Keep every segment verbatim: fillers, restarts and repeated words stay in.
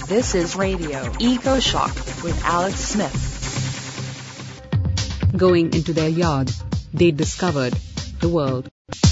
This is Radio Eco Shock with Alex Smith. Going into their yard, they discovered the world.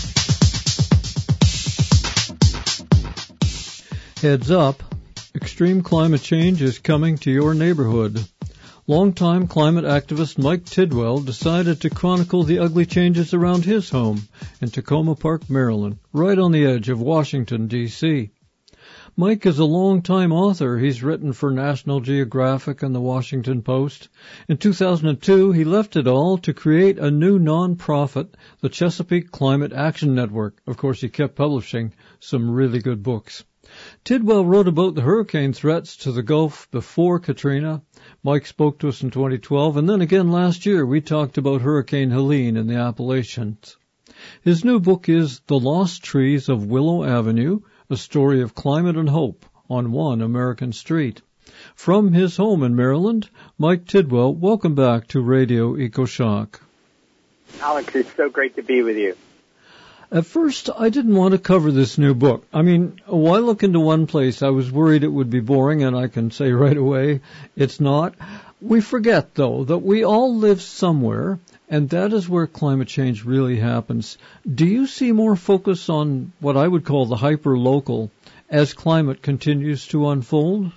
Heads up, extreme climate change is coming to your neighborhood. Longtime climate activist Mike Tidwell decided to chronicle the ugly changes around his home in Takoma Park, Maryland, right on the edge of Washington, D C Mike is a longtime author. He's written for National Geographic and the Washington Post. In two thousand two, he left it all to create a new nonprofit, the Chesapeake Climate Action Network. Of course, he kept publishing some really good books. Tidwell wrote about the hurricane threats to the Gulf before Katrina. Mike spoke to us in twenty twelve, and then again last year we talked about Hurricane Helene in the Appalachians. His new book is The Lost Trees of Willow Avenue, a story of climate and hope on one American street. From his home in Maryland, Mike Tidwell, welcome back to Radio EcoShock. Alex, it's so great to be with you. At first, I didn't want to cover this new book. I mean, why look into one place? I was worried it would be boring, and I can say right away it's not. We forget, though, that we all live somewhere, and that is where climate change really happens. Do you see more focus on what I would call the hyper-local as climate continues to unfold?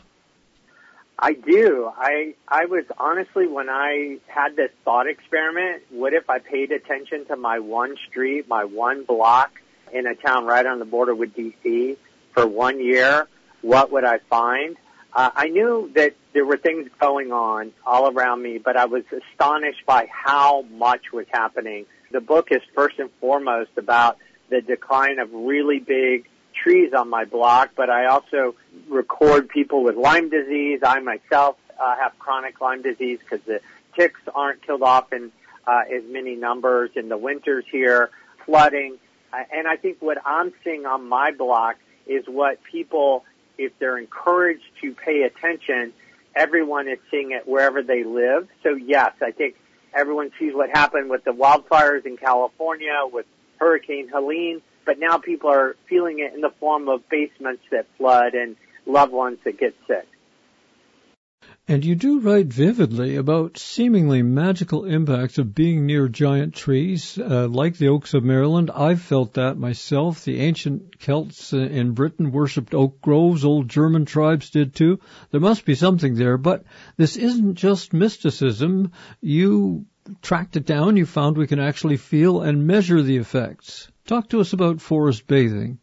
I do. I I was honestly, when I had this thought experiment, what if I paid attention to my one street, my one block in a town right on the border with D C for one year, what would I find? Uh, I knew that there were things going on all around me, but I was astonished by how much was happening. The book is first and foremost about the decline of really big trees on my block, but I also record people with Lyme disease. I myself uh, have chronic Lyme disease because the ticks aren't killed off in uh, as many numbers in the winters here, flooding. Uh, and I think what I'm seeing on my block is what people, if they're encouraged to pay attention, everyone is seeing it wherever they live. So, yes, I think everyone sees what happened with the wildfires in California, with Hurricane Helene, but now people are feeling it in the form of basements that flood and loved ones that get sick. And you do write vividly about seemingly magical impacts of being near giant trees, uh, like the oaks of Maryland. I've felt that myself. The ancient Celts in Britain worshipped oak groves. Old German tribes did too. There must be something there. But this isn't just mysticism. You tracked it down. You found we can actually feel and measure the effects. Talk to us about forest bathing.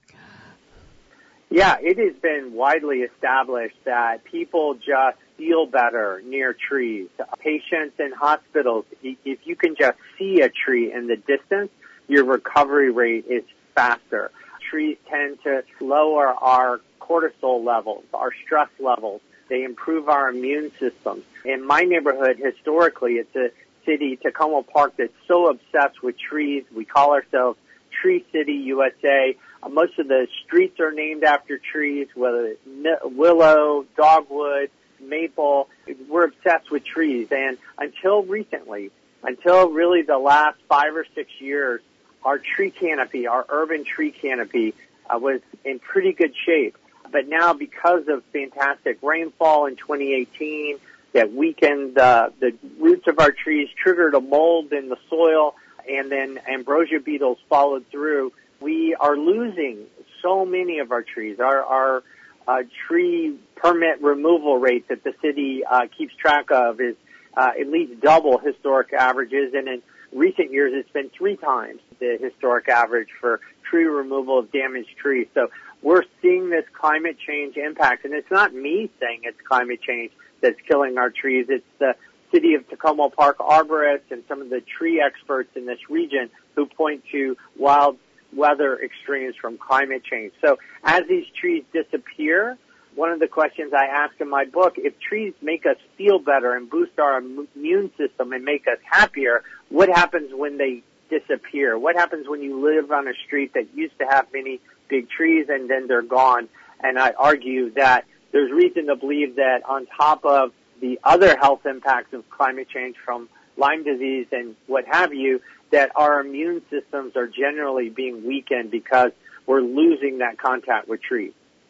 Yeah, it has been widely established that people just feel better near trees. Patients in hospitals, if you can just see a tree in the distance, your recovery rate is faster. Trees tend to lower our cortisol levels, our stress levels. They improve our immune systems. In my neighborhood, historically, it's a city, Takoma Park, that's so obsessed with trees. We call ourselves Tree City, U S A. Uh, most of the streets are named after trees, whether it's willow, dogwood, maple. We're obsessed with trees. And until recently, until really the last five or six years, our tree canopy, our urban tree canopy, uh, was in pretty good shape. But now, because of fantastic rainfall in twenty eighteen that weakened uh, the roots of our trees, triggered a mold in the soil, and then ambrosia beetles followed through, we are losing so many of our trees. Our, our uh, tree permit removal rate that the city uh, keeps track of is uh, at least double historic averages, and in recent years it's been three times the historic average for tree removal of damaged trees. So we're seeing this climate change impact, and it's not me saying it's climate change that's killing our trees. It's the City of Takoma Park arborists and some of the tree experts in this region who point to wild weather extremes from climate change. So as these trees disappear, one of the questions I ask in my book, if trees make us feel better and boost our immune system and make us happier, what happens when they disappear? What happens when you live on a street that used to have many big trees and then they're gone? And I argue that there's reason to believe that on top of the other health impacts of climate change from Lyme disease and what have you, that our immune systems are generally being weakened because we're losing that contact with trees.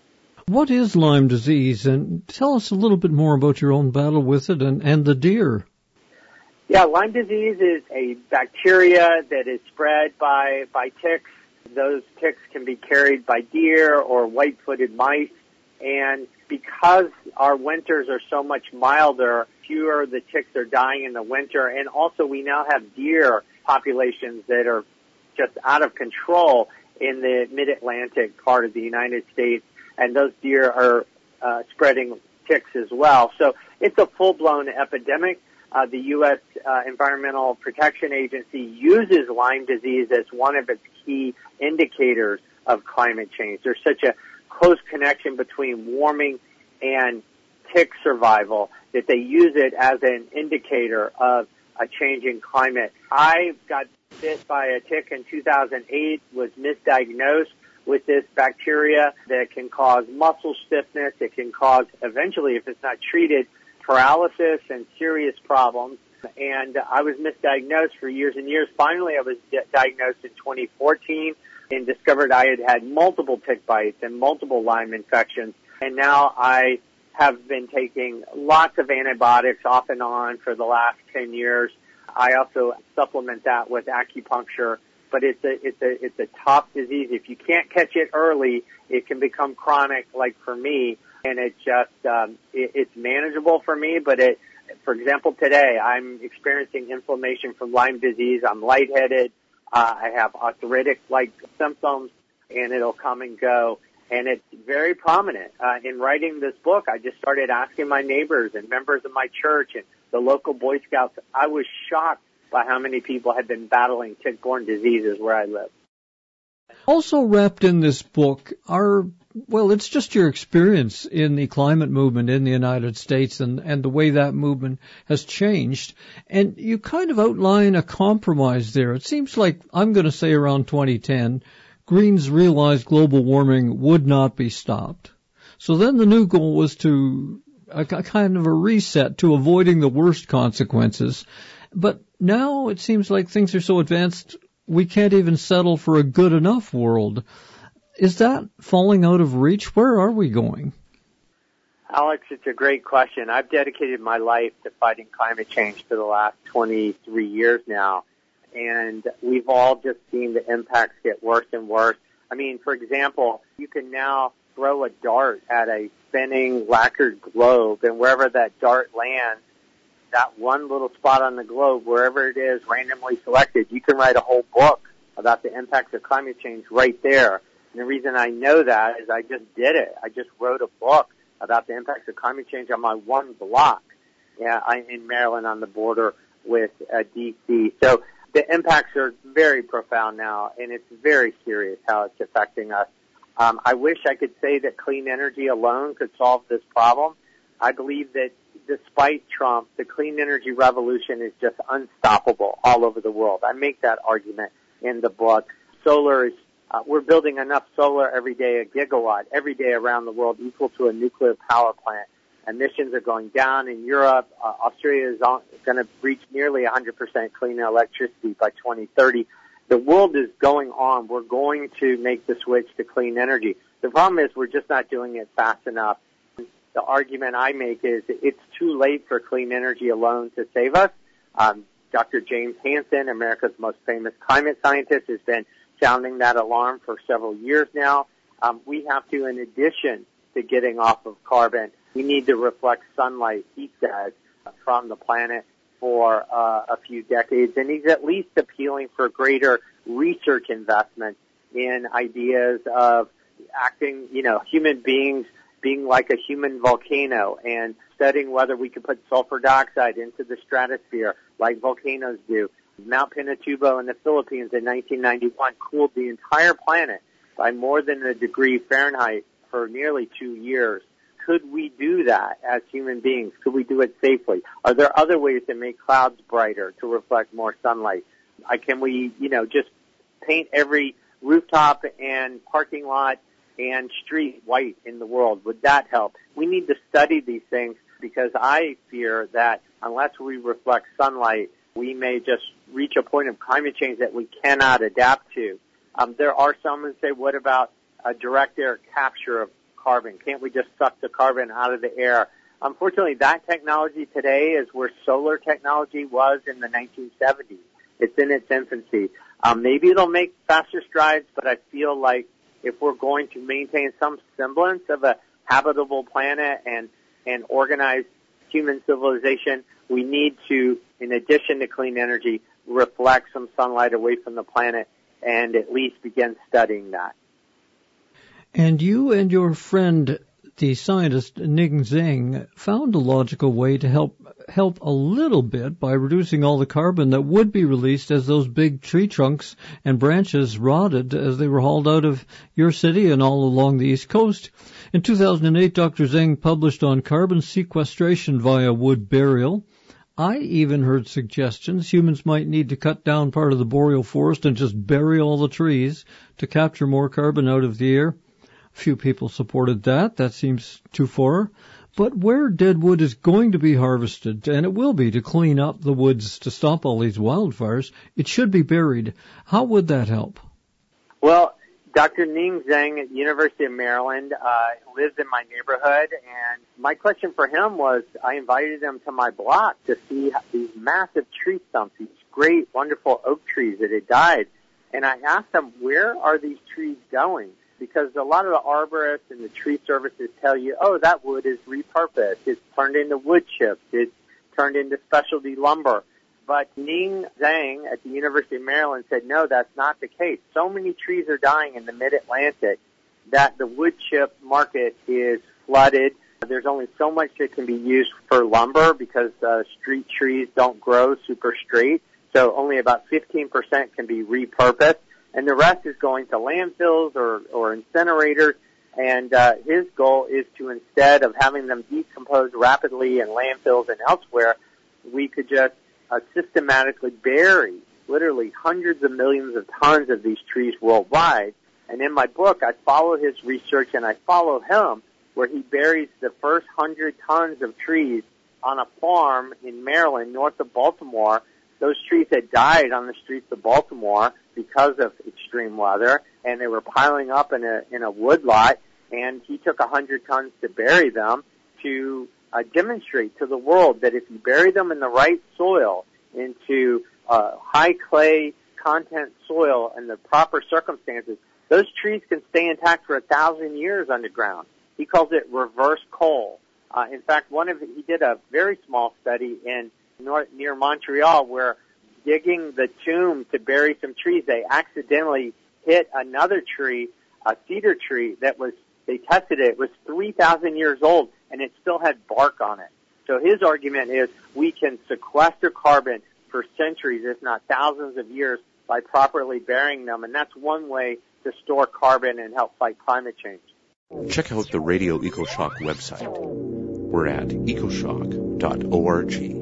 What is Lyme disease? And tell us a little bit more about your own battle with it and, and the deer. Yeah, Lyme disease is a bacteria that is spread by, by ticks. Those ticks can be carried by deer or white-footed mice. And because our winters are so much milder, fewer of the ticks are dying in the winter. And also we now have deer populations that are just out of control in the mid-Atlantic part of the United States. And those deer are uh, spreading ticks as well. So it's a full-blown epidemic. Uh, the U S Uh, Environmental Protection Agency uses Lyme disease as one of its key indicators of climate change. There's such a close connection between warming and tick survival that they use it as an indicator of a changing climate. I got bit by a tick in two thousand eight, was misdiagnosed with this bacteria that can cause muscle stiffness. It can cause, eventually, if it's not treated, paralysis and serious problems. And I was misdiagnosed for years and years. Finally, I was di- diagnosed in twenty fourteen and discovered I had had multiple tick bites and multiple Lyme infections. And now I have been taking lots of antibiotics off and on for the last ten years. I also supplement that with acupuncture. But it's a, it's a, it's a tough disease. If you can't catch it early, it can become chronic, like for me. And it just, um, it, it's manageable for me, but it, for example, today I'm experiencing inflammation from Lyme disease. I'm lightheaded. Uh, I have arthritic-like symptoms, and it'll come and go. And it's very prominent. Uh, in writing this book, I just started asking my neighbors and members of my church and the local Boy Scouts. I was shocked by how many people had been battling tick-borne diseases where I live. Also wrapped in this book are, well, it's just your experience in the climate movement in the United States and, and the way that movement has changed. And you kind of outline a compromise there. It seems like, I'm going to say around twenty ten, Greens realized global warming would not be stopped. So then the new goal was to a, a kind of a reset to avoiding the worst consequences. But now it seems like things are so advanced, we can't even settle for a good enough world. Is that falling out of reach? Where are we going? Alex, it's a great question. I've dedicated my life to fighting climate change for the last twenty-three years now, and we've all just seen the impacts get worse and worse. I mean, for example, you can now throw a dart at a spinning lacquered globe, and wherever that dart lands, that one little spot on the globe, wherever it is, randomly selected, you can write a whole book about the impacts of climate change right there. And the reason I know that is I just did it. I just wrote a book about the impacts of climate change on my one block. Yeah, I'm in Maryland on the border with uh, D C. So the impacts are very profound now, and it's very serious how it's affecting us. Um, I wish I could say that clean energy alone could solve this problem. I believe that despite Trump, the clean energy revolution is just unstoppable all over the world. I make that argument in the book. Solar is, uh, we're building enough solar every day, a gigawatt, every day around the world, equal to a nuclear power plant. Emissions are going down in Europe. Uh, Australia is going to reach nearly one hundred percent clean electricity by twenty thirty. The world is going on. We're going to make the switch to clean energy. The problem is we're just not doing it fast enough. The argument I make is it's too late for clean energy alone to save us. Um, Doctor James Hansen, America's most famous climate scientist, has been sounding that alarm for several years now. Um, we have to, in addition to getting off of carbon, we need to reflect sunlight, he says, from the planet for uh, a few decades. And he's at least appealing for greater research investment in ideas of acting, you know, human beings being like a human volcano and studying whether we can put sulfur dioxide into the stratosphere like volcanoes do. Mount Pinatubo in the Philippines in nineteen ninety-one cooled the entire planet by more than a degree Fahrenheit for nearly two years. Could we do that as human beings? Could we do it safely? Are there other ways to make clouds brighter to reflect more sunlight? Uh, can we, you know, just paint every rooftop and parking lot and street white in the world? Would that help? We need to study these things because I fear that unless we reflect sunlight, we may just reach a point of climate change that we cannot adapt to. Um, there are some who say, what about a direct air capture of carbon? Can't we just suck the carbon out of the air? Unfortunately, that technology today is where solar technology was in the nineteen seventies. It's in its infancy. Um, maybe it'll make faster strides, but I feel like if we're going to maintain some semblance of a habitable planet and, and organized human civilization, we need to, in addition to clean energy, reflect some sunlight away from the planet and at least begin studying that. And you and your friend, the scientist Ning Zheng, found a logical way to help help a little bit by reducing all the carbon that would be released as those big tree trunks and branches rotted as they were hauled out of your city and all along the East Coast. In two thousand eight, Doctor Zheng published on carbon sequestration via wood burial. I even heard suggestions humans might need to cut down part of the boreal forest and just bury all the trees to capture more carbon out of the air. Few people supported that. That seems too far. But where dead wood is going to be harvested, and it will be to clean up the woods to stop all these wildfires, it should be buried. How would that help? Well, Doctor Ning Zheng at the University of Maryland uh, lives in my neighborhood, and my question for him was, I invited him to my block to see these massive tree stumps, these great, wonderful oak trees that had died. And I asked him, where are these trees going? Because a lot of the arborists and the tree services tell you, oh, that wood is repurposed. It's turned into wood chips. It's turned into specialty lumber. But Ning Zheng at the University of Maryland said, no, that's not the case. So many trees are dying in the mid-Atlantic that the wood chip market is flooded. There's only so much that can be used for lumber because uh, street trees don't grow super straight. So only about fifteen percent can be repurposed. And the rest is going to landfills or, or incinerators. And uh, his goal is to, instead of having them decompose rapidly in landfills and elsewhere, we could just uh, systematically bury literally hundreds of millions of tons of these trees worldwide. And in my book, I follow his research and I follow him where he buries the first hundred tons of trees on a farm in Maryland, north of Baltimore. Those trees had died on the streets of Baltimore because of extreme weather, and they were piling up in a in a wood lot, and he took a hundred tons to bury them to uh, demonstrate to the world that if you bury them in the right soil, into uh, high clay content soil and the proper circumstances, those trees can stay intact for a thousand years underground. He calls it reverse coal. Uh, in fact, one of he did a very small study in north, near Montreal where digging the tomb to bury some trees, they accidentally hit another tree, a cedar tree that was, they tested it, it was three thousand years old and it still had bark on it. So his argument is we can sequester carbon for centuries, if not thousands of years, by properly burying them, and that's one way to store carbon and help fight climate change. Check out the Radio EcoShock website. We're at ecoshock dot org.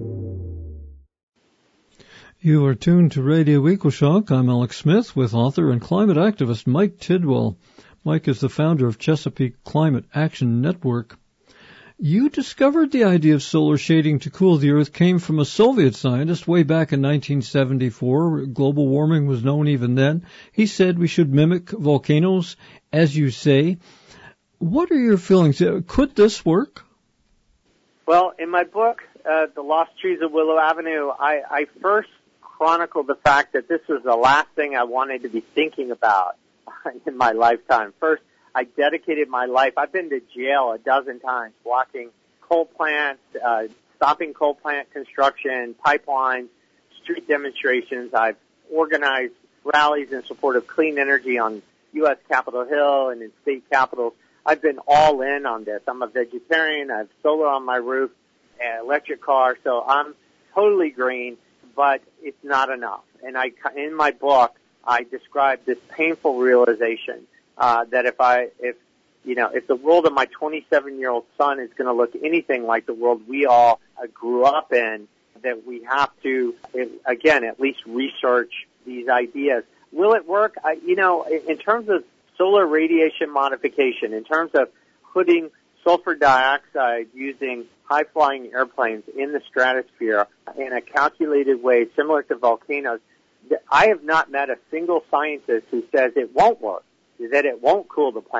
You are tuned to Radio EcoShock. I'm Alex Smith with author and climate activist Mike Tidwell. Mike is the founder of Chesapeake Climate Action Network. You discovered the idea of solar shading to cool the Earth came from a Soviet scientist way back in nineteen seventy-four. Global warming was known even then. He said we should mimic volcanoes, as you say. What are your feelings? Could this work? Well, in my book, uh, The Lost Trees of Willow Avenue, I, I first chronicled the fact that this was the last thing I wanted to be thinking about in my lifetime. First, I dedicated my life. I've been to jail a dozen times, blocking coal plants, uh, stopping coal plant construction, pipelines, street demonstrations. I've organized rallies in support of clean energy on U S Capitol Hill and in state capitals. I've been all in on this. I'm a vegetarian. I have solar on my roof, an electric car, so I'm totally green, but it's not enough. And I, in my book, I describe this painful realization uh, that if I, if you know, if the world of my twenty-seven-year-old son is going to look anything like the world we all uh, grew up in, that we have to, again, at least research these ideas. Will it work? I, you know, in terms of solar radiation modification, in terms of putting sulfur dioxide using high-flying airplanes in the stratosphere in a calculated way similar to volcanoes, I have not met a single scientist who says it won't work, that it won't cool the planet.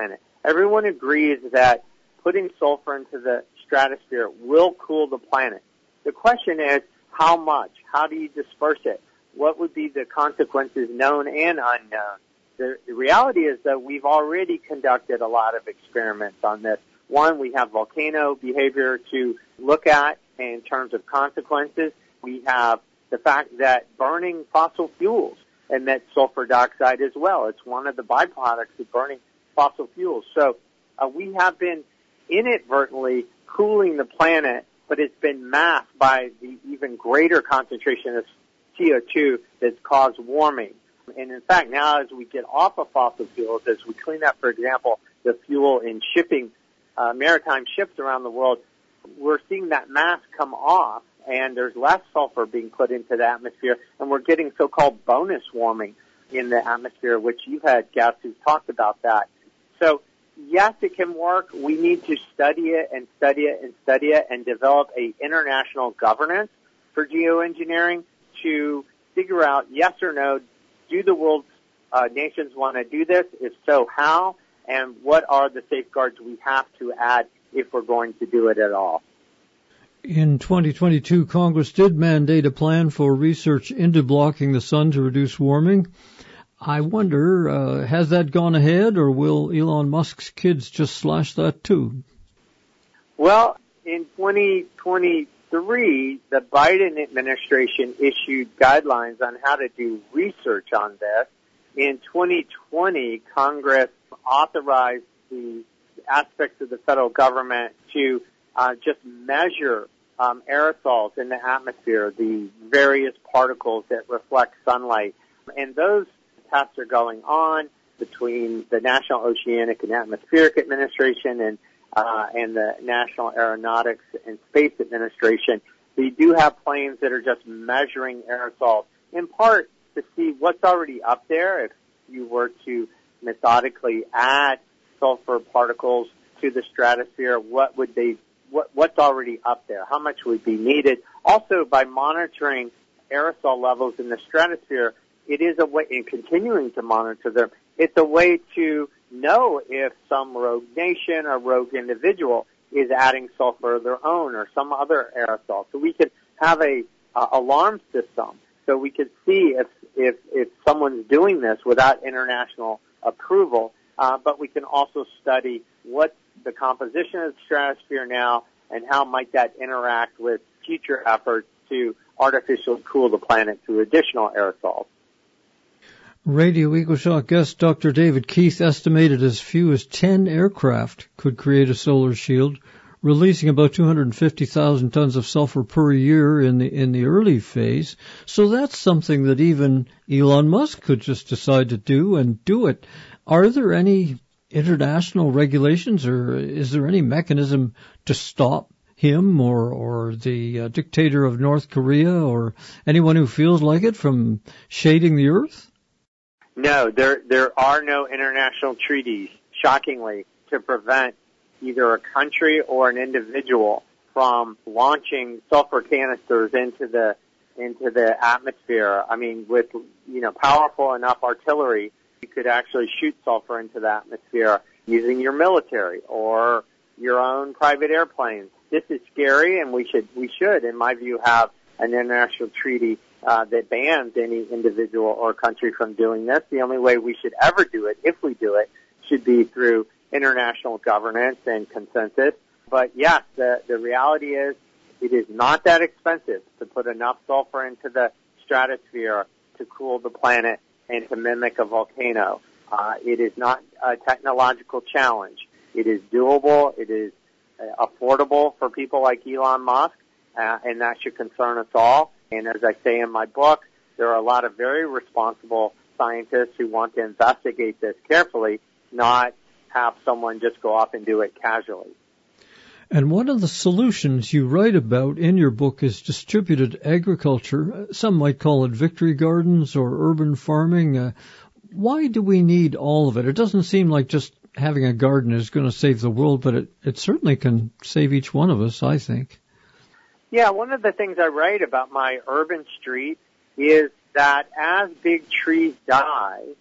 everyone agrees that putting sulfur into the stratosphere will cool the planet. The question is, how much? How do you disperse it? What would be the consequences, known and unknown? The, the reality is that we've already conducted a lot of experiments on this. One, we have volcano behavior to look at in terms of consequences. We have the fact that burning fossil fuels emits sulfur dioxide as well. It's one of the byproducts of burning fossil fuels. So uh, we have been inadvertently cooling the planet, but it's been masked by the even greater concentration of C O two that's caused warming. And in fact, now as we get off of fossil fuels, as we clean up, for example, the fuel in shipping, uh, maritime ships around the world, we're seeing that mask come off, and there's less sulfur being put into the atmosphere, and we're getting so-called bonus warming in the atmosphere, which you've had guests who've talked about that. So, yes, it can work. We need to study it and study it and study it and develop a international governance for geoengineering to figure out, yes or no, do the world's uh, nations want to do this? If so, how? And what are the safeguards we have to add if we're going to do it at all? In twenty twenty-two, Congress did mandate a plan for research into blocking the sun to reduce warming. I wonder, uh, has that gone ahead, or will Elon Musk's kids just slash that too? Well, in twenty twenty-three, the Biden administration issued guidelines on how to do research on this. In twenty twenty, Congress authorized the aspects of the federal government to uh, just measure um, aerosols in the atmosphere, the various particles that reflect sunlight. And those tests are going on between the National Oceanic and Atmospheric Administration and uh, and the National Aeronautics and Space Administration. We do have planes that are just measuring aerosols, in part to see what's already up there. If you were to methodically add sulfur particles to the stratosphere, what would they, what, what's already up there? How much would be needed? Also, by monitoring aerosol levels in the stratosphere, it is a way, in continuing to monitor them, it's a way to know if some rogue nation or rogue individual is adding sulfur of their own or some other aerosol. So we could have a uh, alarm system, so we could see if if if someone's doing this without international approval. Uh, but we can also study what's the composition of the stratosphere now and how might that interact with future efforts to artificially cool the planet through additional aerosols. Radio EcoShock guest Doctor David Keith estimated as few as ten aircraft could create a solar shield, releasing about two hundred fifty thousand tons of sulfur per year in the in the early phase. So that's something that even Elon Musk could just decide to do and do it. Are there any international regulations, or is there any mechanism to stop him or or the uh, dictator of North Korea or anyone who feels like it from shading the earth? No, there there are no international treaties, shockingly, to prevent either a country or an individual from launching sulfur canisters into the into the atmosphere. I mean, with you know powerful enough artillery, you could actually shoot sulfur into the atmosphere using your military or your own private airplanes. This is scary, and we should we should, in my view, have an international treaty uh, that bans any individual or country from doing this. The only way we should ever do it, if we do it, should be through international governance and consensus. But yes, the, the reality is it is not that expensive to put enough sulfur into the stratosphere to cool the planet and to mimic a volcano. Uh, it is not a technological challenge. It is doable. It is uh, affordable for people like Elon Musk, uh, and that should concern us all. And as I say in my book, there are a lot of very responsible scientists who want to investigate this carefully, not have someone just go off and do it casually. And one of the solutions you write about in your book is distributed agriculture. Some might call it victory gardens or urban farming. Uh, why do we need all of it? It doesn't seem like just having a garden is going to save the world, but it, it certainly can save each one of us, I think. Yeah, one of the things I write about my urban street is that as big trees die,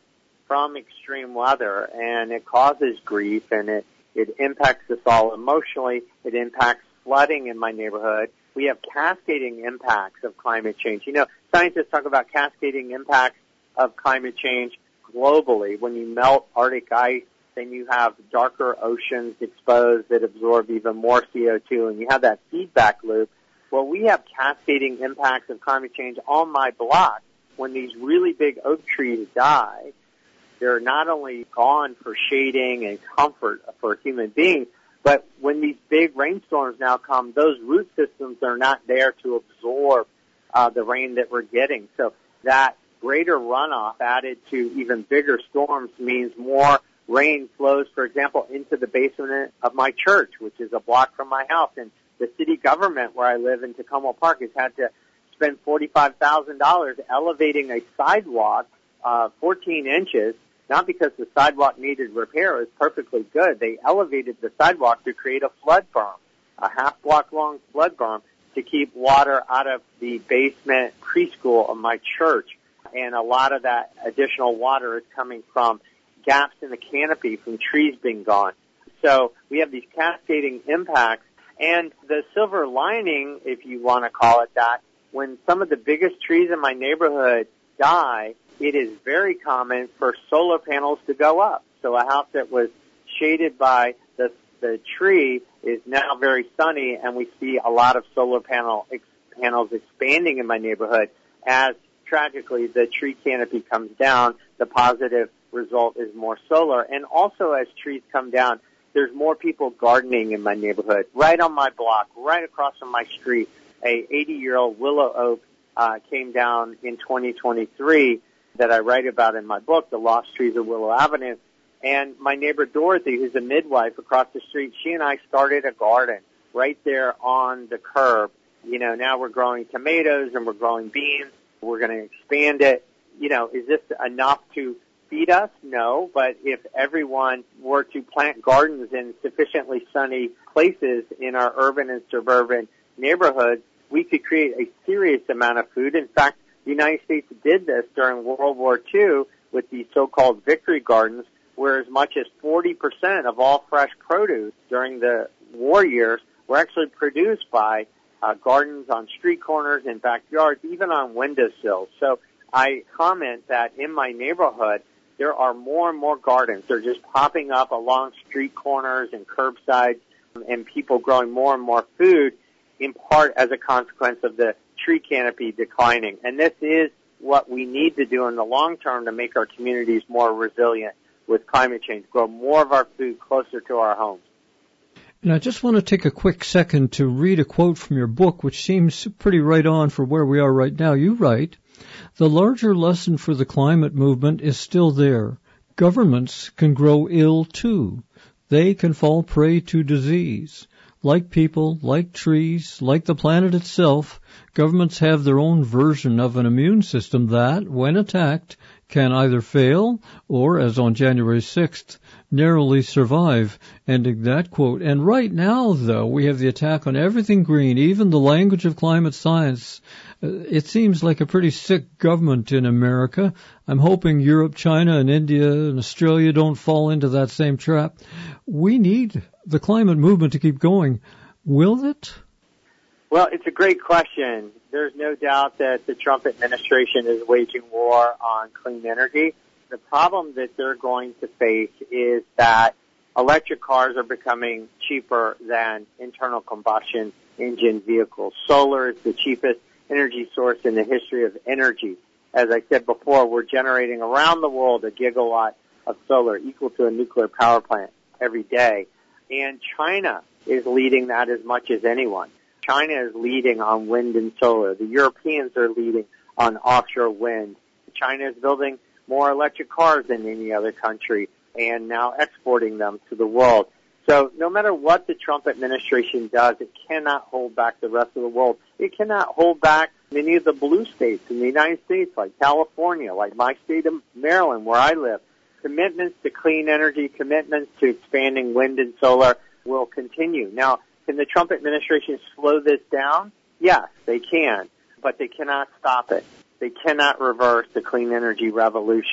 from extreme weather, and it causes grief, and it, it impacts us all emotionally. It impacts flooding in my neighborhood. We have cascading impacts of climate change. You know, scientists talk about cascading impacts of climate change globally. When you melt Arctic ice, then you have darker oceans exposed that absorb even more C O two, and you have that feedback loop. Well, we have cascading impacts of climate change on my block. When these really big oak trees die, they're not only gone for shading and comfort for human beings, but when these big rainstorms now come, those root systems are not there to absorb uh, the rain that we're getting. So that greater runoff added to even bigger storms means more rain flows, for example, into the basement of my church, which is a block from my house. And the city government where I live in Tacoma Park has had to spend forty-five thousand dollars elevating a sidewalk uh, fourteen inches, not because the sidewalk needed repair. It was perfectly good. They elevated the sidewalk to create a flood berm, a half-block-long flood berm, to keep water out of the basement preschool of my church. And a lot of that additional water is coming from gaps in the canopy from trees being gone. So we have these cascading impacts. And the silver lining, if you want to call it that, when some of the biggest trees in my neighborhood die, it is very common for solar panels to go up. So a house that was shaded by the, the tree is now very sunny, and we see a lot of solar panel ex, panels expanding in my neighborhood. As tragically the tree canopy comes down, the positive result is more solar. And also as trees come down, there's more people gardening in my neighborhood. Right on my block, right across from my street, a eighty-year-old willow oak uh, came down in twenty twenty-three that I write about in my book, The Lost Trees of Willow Avenue. And my neighbor Dorothy, who's a midwife across the street, she and I started a garden right there on the curb. You know, now we're growing tomatoes and we're growing beans. We're going to expand it. You know, is this enough to feed us? No, but if everyone were to plant gardens in sufficiently sunny places in our urban and suburban neighborhoods, we could create a serious amount of food. In fact, the United States did this during World War Two with the so-called victory gardens, where as much as forty percent of all fresh produce during the war years were actually produced by uh, gardens on street corners and backyards, even on windowsills. So I comment that in my neighborhood, there are more and more gardens. They're just popping up along street corners and curbsides, and people growing more and more food, in part as a consequence of the tree canopy declining. And this is what we need to do in the long term to make our communities more resilient with climate change, grow more of our food closer to our homes. And I just want to take a quick second to read a quote from your book, which seems pretty right on for where we are right now. You write, "The larger lesson for the climate movement is still there. Governments can grow ill too. They can fall prey to disease. Like people, like trees, like the planet itself, governments have their own version of an immune system that, when attacked, can either fail or, as on January sixth, narrowly survive." Ending that quote. And right now, though, we have the attack on everything green, even the language of climate science. It seems like a pretty sick government in America. I'm hoping Europe, China, and India and Australia don't fall into that same trap. We need the climate movement to keep going. Will it? Well, it's a great question. There's no doubt that the Trump administration is waging war on clean energy. The problem that they're going to face is that electric cars are becoming cheaper than internal combustion engine vehicles. Solar is the cheapest energy source in the history of energy. As I said before, we're generating around the world a gigawatt of solar, equal to a nuclear power plant every day. And China is leading that as much as anyone. China is leading on wind and solar. The Europeans are leading on offshore wind. China is building more electric cars than any other country and now exporting them to the world. So no matter what the Trump administration does, it cannot hold back the rest of the world. It cannot hold back many of the blue states in the United States, like California, like my state of Maryland, where I live. Commitments to clean energy, commitments to expanding wind and solar will continue. Now, can the Trump administration slow this down? Yes, they can, but they cannot stop it. They cannot reverse the clean energy revolution.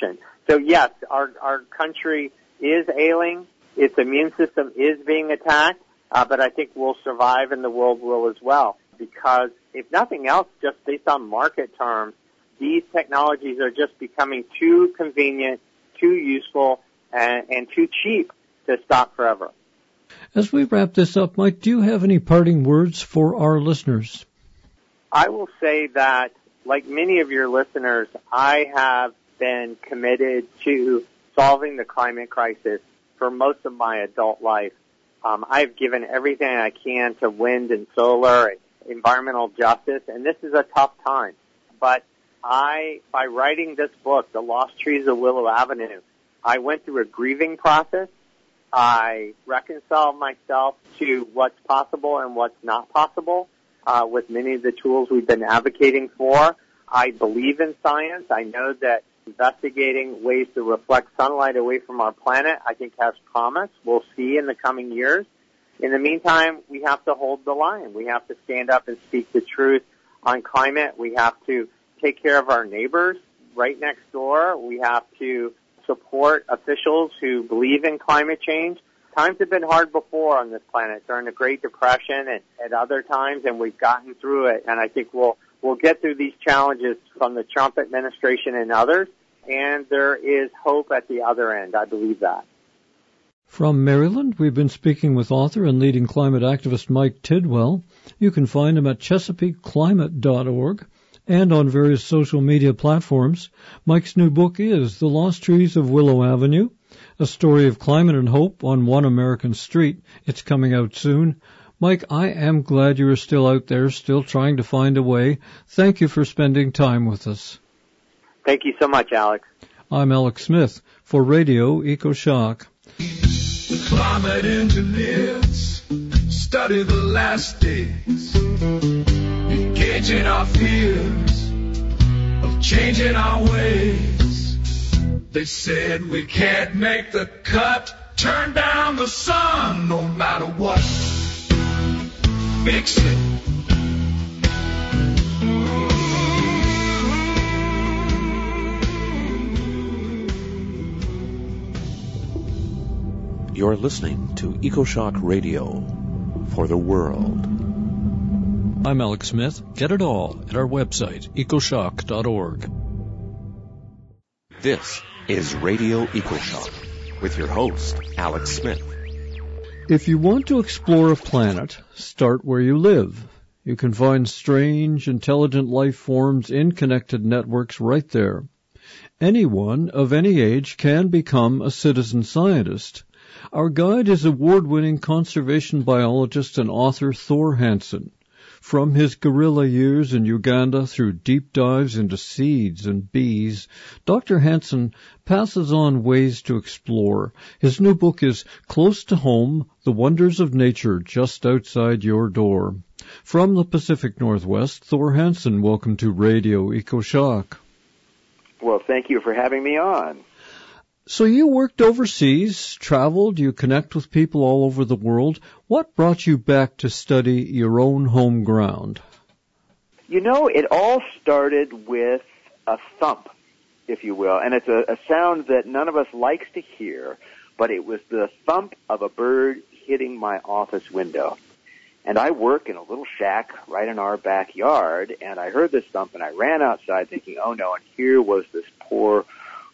So yes, our, our country is ailing. Its immune system is being attacked, uh, but I think we'll survive and the world will as well. Because if nothing else, just based on market terms, these technologies are just becoming too convenient, too useful, and, and too cheap to stop forever. As we wrap this up, Mike, do you have any parting words for our listeners? I will say that, like many of your listeners, I have been committed to solving the climate crisis for most of my adult life. Um, I've given everything I can to wind and solar and environmental justice, and this is a tough time. But I, by writing this book, The Lost Trees of Willow Avenue, I went through a grieving process. I reconciled myself to what's possible and what's not possible uh, with many of the tools we've been advocating for. I believe in science. I know that investigating ways to reflect sunlight away from our planet, I think, has promise. We'll see in the coming years. In the meantime, we have to hold the line. We have to stand up and speak the truth on climate. We have to take care of our neighbors right next door. We have to support officials who believe in climate change. Times have been hard before on this planet during the Great Depression and at other times, and we've gotten through it. And I think we'll we'll get through these challenges from the Trump administration and others, and there is hope at the other end. I believe that. From Maryland, we've been speaking with author and leading climate activist Mike Tidwell. You can find him at chesapeake climate dot org and on various social media platforms. Mike's new book is The Lost Trees of Willow Avenue, a story of climate and hope on one American street. It's coming out soon. Mike, I am glad you are still out there, still trying to find a way. Thank you for spending time with us. Thank you so much, Alex. I'm Alex Smith for Radio EcoShock. Climate engineers study the last days, engaging our fears of changing our ways. They said we can't make the cut, turn down the sun no matter what. Fix it. You're listening to EcoShock Radio for the world. I'm Alex Smith. Get it all at our website, ecoshock dot org. This is Radio EcoShock with your host, Alex Smith. If you want to explore a planet, start where you live. You can find strange, intelligent life forms in connected networks right there. Anyone of any age can become a citizen scientist. Our guide is award-winning conservation biologist and author Thor Hansen. From his guerrilla years in Uganda through deep dives into seeds and bees, Doctor Hansen passes on ways to explore. His new book is Close to Home, The Wonders of Nature Just Outside Your Door. From the Pacific Northwest, Thor Hansen, welcome to Radio EcoShock. Well, thank you for having me on. So you worked overseas, traveled, you connect with people all over the world. What brought you back to study your own home ground? You know, it all started with a thump, if you will, and it's a, a sound that none of us likes to hear, but it was the thump of a bird hitting my office window. And I work in a little shack right in our backyard, and I heard this thump, and I ran outside thinking, oh no, and here was this poor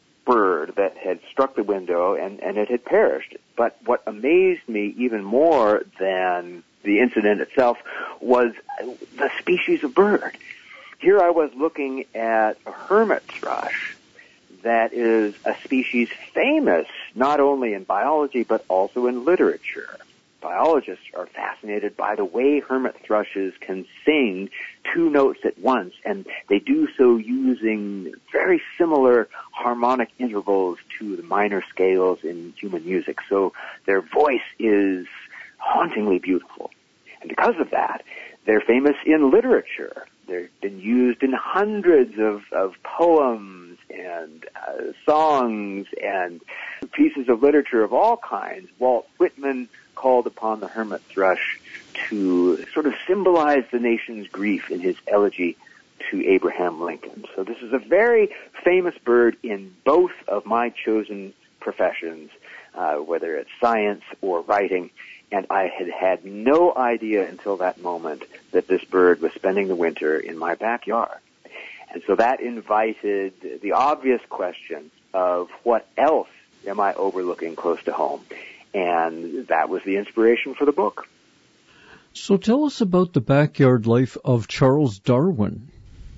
bird that had struck the window and, and it had perished. But what amazed me even more than the incident itself was the species of bird. Here I was looking at a hermit thrush that is a species famous not only in biology but also in literature. Biologists are fascinated by the way hermit thrushes can sing two notes at once, and they do so using very similar harmonic intervals to the minor scales in human music. So their voice is hauntingly beautiful. And because of that, they're famous in literature. They've been used in hundreds of, of poems and uh, songs and pieces of literature of all kinds. Walt Whitman called upon the hermit thrush to sort of symbolize the nation's grief in his elegy to Abraham Lincoln. So this is a very famous bird in both of my chosen professions, uh, whether it's science or writing, and I had had no idea until that moment that this bird was spending the winter in my backyard. And so that invited the obvious question of what else am I overlooking close to home? And that was the inspiration for the book. So tell us about the backyard life of Charles Darwin.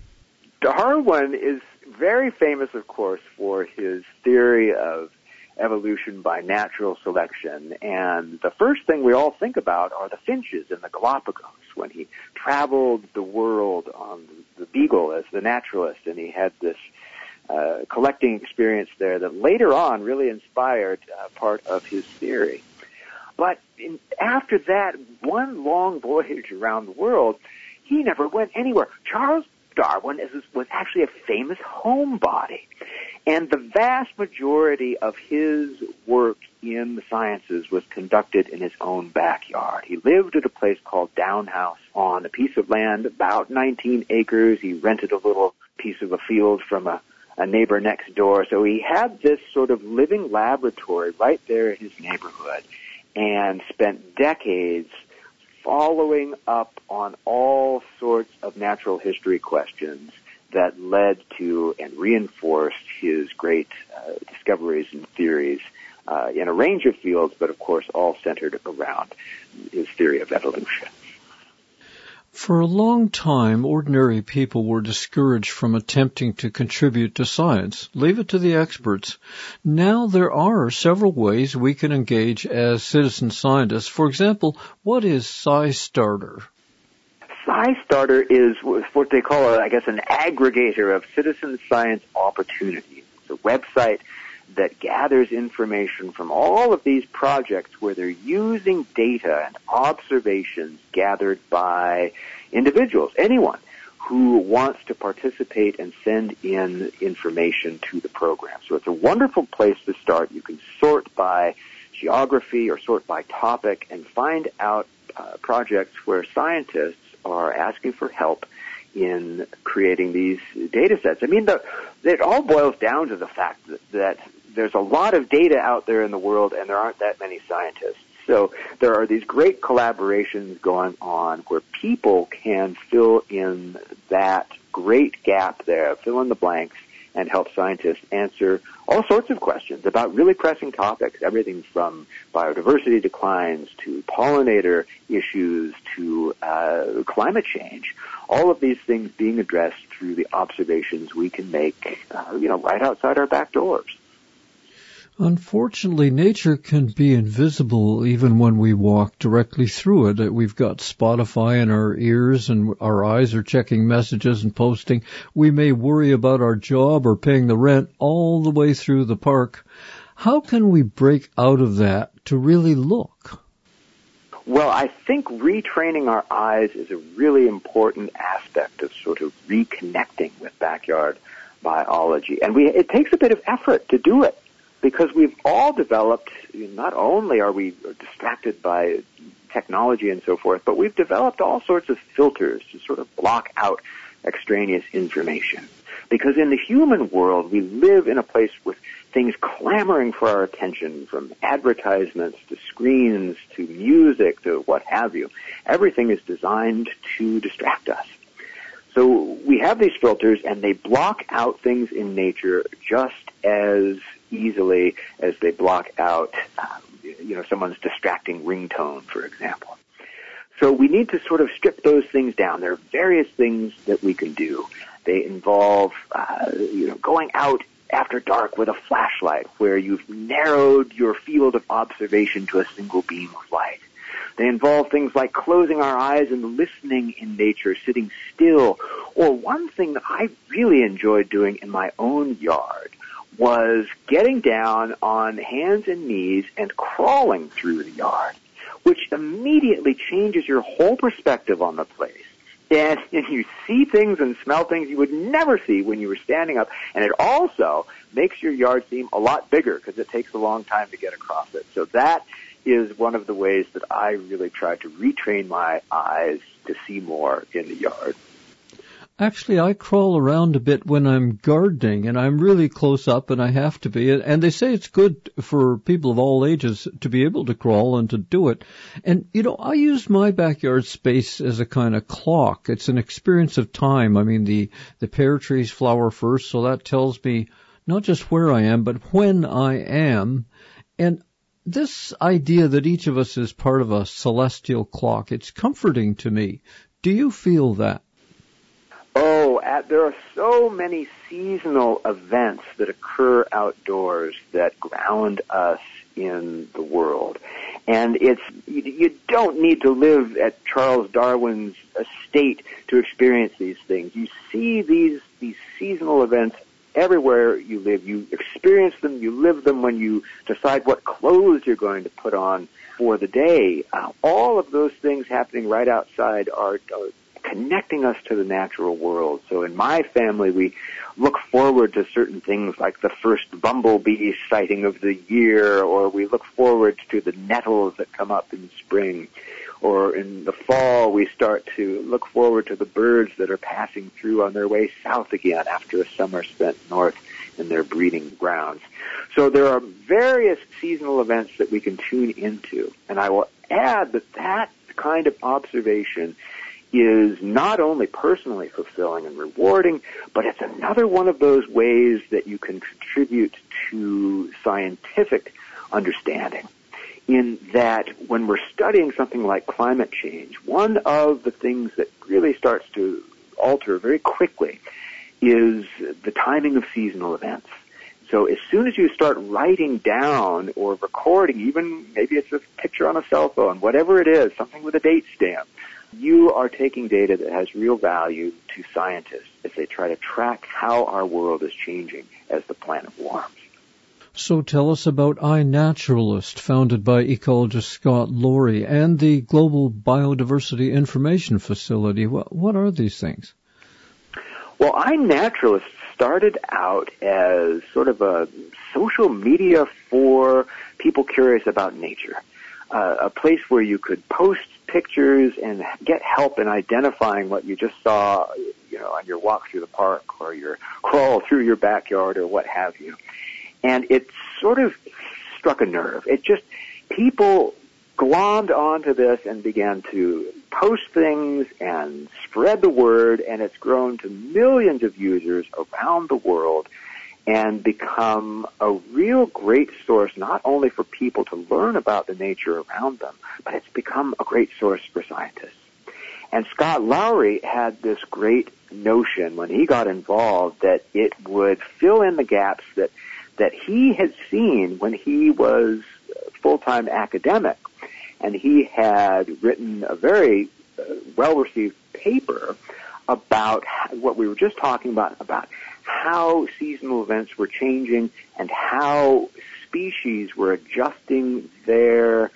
Darwin is very famous, of course, for his theory of evolution by natural selection. And the first thing we all think about are the finches in the Galapagos, when he traveled the world on the Beagle as the naturalist, and he had this uh, collecting experience there that later on really inspired uh, part of his theory. But in, after that one long voyage around the world, he never went anywhere. Charles Darwin is, was actually a famous homebody. And the vast majority of his work in the sciences was conducted in his own backyard. He lived at a place called Down House on a piece of land, about nineteen acres. He rented a little piece of a field from a, a neighbor next door. So he had this sort of living laboratory right there in his neighborhood, and spent decades following up on all sorts of natural history questions that led to and reinforced his great uh, discoveries and theories uh, in a range of fields, but of course all centered around his theory of evolution. For a long time, ordinary people were discouraged from attempting to contribute to science. Leave it to the experts. Now there are several ways we can engage as citizen scientists. For example, what is SciStarter? SciStarter is what they call, a, I guess, an aggregator of citizen science opportunities. It's a website that gathers information from all of these projects where they're using data and observations gathered by individuals, anyone who wants to participate and send in information to the program. So it's a wonderful place to start. You can sort by geography or sort by topic and find out uh, projects where scientists are asking for help in creating these data sets. I mean, the, it all boils down to the fact that, that there's a lot of data out there in the world and there aren't that many scientists. So there are these great collaborations going on where people can fill in that great gap there, fill in the blanks, and help scientists answer all sorts of questions about really pressing topics, everything from biodiversity declines to pollinator issues to uh, climate change. All of these things being addressed through the observations we can make, uh, you know, right outside our back doors. Unfortunately, nature can be invisible even when we walk directly through it. We've got Spotify in our ears and our eyes are checking messages and posting. We may worry about our job or paying the rent all the way through the park. How can we break out of that to really look? Well, I think retraining our eyes is a really important aspect of sort of reconnecting with backyard biology. And we, it takes a bit of effort to do it, because we've all developed, not only are we distracted by technology and so forth, but we've developed all sorts of filters to sort of block out extraneous information. Because in the human world, we live in a place with things clamoring for our attention, from advertisements to screens to music to what have you. Everything is designed to distract us. So we have these filters, and they block out things in nature just as easily as they block out, um, you know, someone's distracting ringtone, for example. So we need to sort of strip those things down. There are various things that we can do. They involve, uh, you know, going out after dark with a flashlight where you've narrowed your field of observation to a single beam of light. They involve things like closing our eyes and listening in nature, sitting still. Or one thing that I really enjoyed doing in my own yard was getting down on hands and knees and crawling through the yard, which immediately changes your whole perspective on the place. And, and you see things and smell things you would never see when you were standing up. And it also makes your yard seem a lot bigger because it takes a long time to get across it. So that is one of the ways that I really try to retrain my eyes to see more in the yard. Actually, I crawl around a bit when I'm gardening, and I'm really close up, and I have to be. And they say it's good for people of all ages to be able to crawl and to do it. And, you know, I use my backyard space as a kind of clock. It's an experience of time. I mean, the, the pear trees flower first, so that tells me not just where I am, but when I am. And this idea that each of us is part of a celestial clock, it's comforting to me. Do you feel that? Oh, at, there are so many seasonal events that occur outdoors that ground us in the world. And it's, you, you don't need to live at Charles Darwin's estate to experience these things. You see these, these seasonal events everywhere you live. You experience them, you live them when you decide what clothes you're going to put on for the day. Uh, all of those things happening right outside are, are connecting us to the natural world. So in my family, we look forward to certain things like the first bumblebee sighting of the year, or we look forward to the nettles that come up in spring. Or in the fall, we start to look forward to the birds that are passing through on their way south again after a summer spent north in their breeding grounds. So there are various seasonal events that we can tune into. And I will add that that kind of observation is not only personally fulfilling and rewarding, but it's another one of those ways that you can contribute to scientific understanding. In that when we're studying something like climate change, one of the things that really starts to alter very quickly is the timing of seasonal events. So as soon as you start writing down or recording, even maybe it's a picture on a cell phone, whatever it is, something with a date stamp, you are taking data that has real value to scientists as they try to track how our world is changing as the planet warms. So tell us about iNaturalist, founded by ecologist Scott Lowery, and the Global Biodiversity Information Facility. What, what are these things? Well, iNaturalist started out as sort of a social media for people curious about nature, uh, a place where you could post pictures and get help in identifying what you just saw, you know, on your walk through the park or your crawl through your backyard or what have you. And it sort of struck a nerve. It just, people glommed onto this and began to post things and spread the word, and it's grown to millions of users around the world and become a real great source not only for people to learn about the nature around them, but it's become a great source for scientists. And Scott Lowery had this great notion when he got involved that it would fill in the gaps that that he had seen when he was a full-time academic. And he had written a very uh, well-received paper about what we were just talking about, about how seasonal events were changing and how species were adjusting their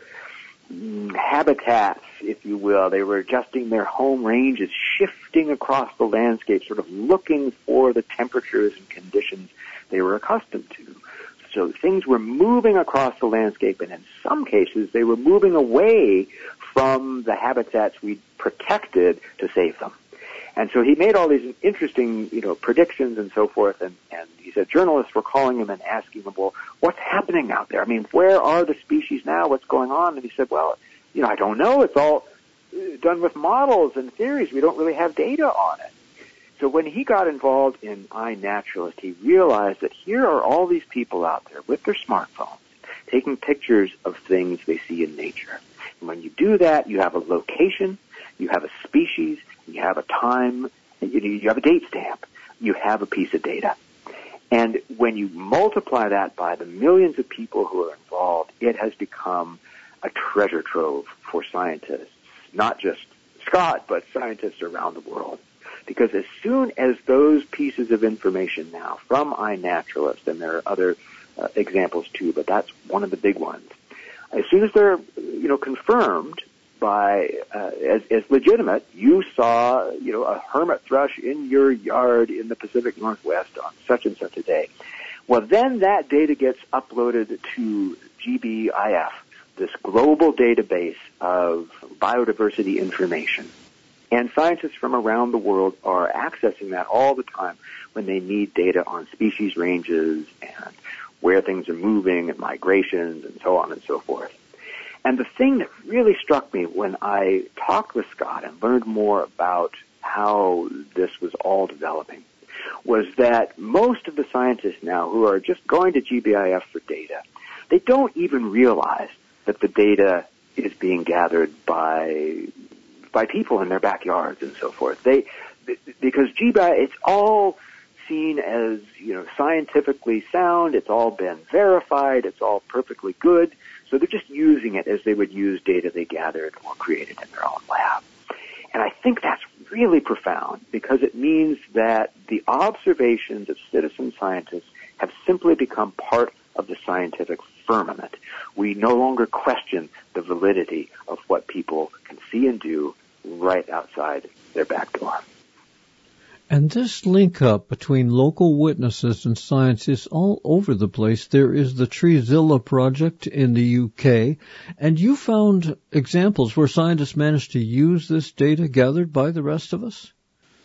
mm, habitats, if you will. They were adjusting their home ranges, shifting across the landscape, sort of looking for the temperatures and conditions they were accustomed to. So things were moving across the landscape, and in some cases they were moving away from the habitats we protected to save them. And so he made all these interesting, you know, predictions and so forth, and, and he said journalists were calling him and asking him, well, what's happening out there? I mean, where are the species now? What's going on? And he said, well, you know, I don't know. It's all done with models and theories. We don't really have data on it. So when he got involved in iNaturalist, he realized that here are all these people out there with their smartphones taking pictures of things they see in nature. And when you do that, you have a location, you have a species, you have a time, and you have a date stamp. You have a piece of data. And when you multiply that by the millions of people who are involved, it has become a treasure trove for scientists, not just Scott, but scientists around the world. Because as soon as those pieces of information now from iNaturalist, and there are other uh, examples too, but that's one of the big ones, as soon as they're, you know, confirmed by uh, as, as legitimate, you saw, you know, a hermit thrush in your yard in the Pacific Northwest on such and such a day. Well, then that data gets uploaded to G B I F, this global database of biodiversity information. And scientists from around the world are accessing that all the time when they need data on species ranges and where things are moving and migrations and so on and so forth. And the thing that really struck me when I talked with Scott and learned more about how this was all developing was that most of the scientists now who are just going to G B I F for data, they don't even realize that the data is being gathered by by people in their backyards and so forth. They because G B I F, it's all seen as, you know, scientifically sound, it's all been verified, it's all perfectly good, so they're just using it as they would use data they gathered or created in their own lab. And I think that's really profound because it means that the observations of citizen scientists have simply become part of the scientific firmament. We no longer question the validity of what people can see and do right outside their back door. And this link up between local witnesses and science is all over the place. There is the Treezilla project in the U K, and you found examples where scientists managed to use this data gathered by the rest of us?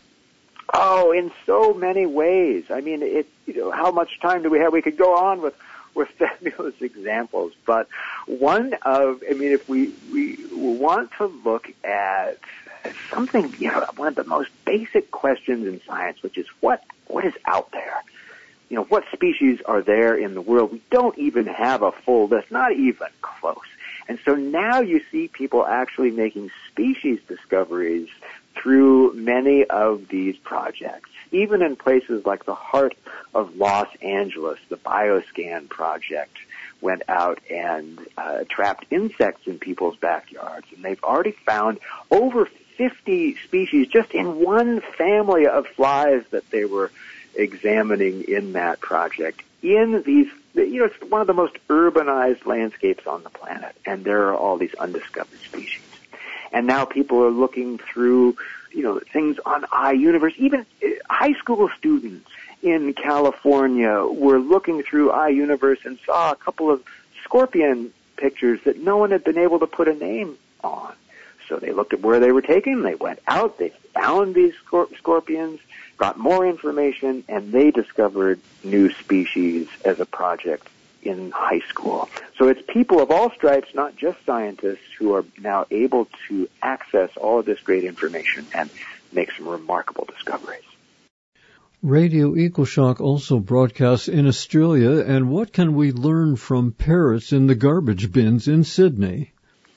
Oh, in so many ways. I mean, it, you know, how much time do we have? We could go on with, with fabulous examples, but one of, I mean, if we, we want to look at something, you know, one of the most basic questions in science, which is what, what is out there? You know, what species are there in the world? We don't even have a full list, not even close. And so now you see people actually making species discoveries through many of these projects. Even in places like the heart of Los Angeles, the BioScan project went out and uh, trapped insects in people's backyards. And they've already found over fifty species just in one family of flies that they were examining in that project. In these, you know, it's one of the most urbanized landscapes on the planet, and there are all these undiscovered species. And now people are looking through, you know, things on iUniverse. Even high school students in California were looking through iUniverse and saw a couple of scorpion pictures that no one had been able to put a name on. So they looked at where they were taken, they went out, they found these scor- scorpions, got more information, and they discovered new species as a project in high school. So it's people of all stripes, not just scientists, who are now able to access all of this great information and make some remarkable discoveries. Radio EcoShock also broadcasts in Australia, and what can we learn from parrots in the garbage bins in Sydney?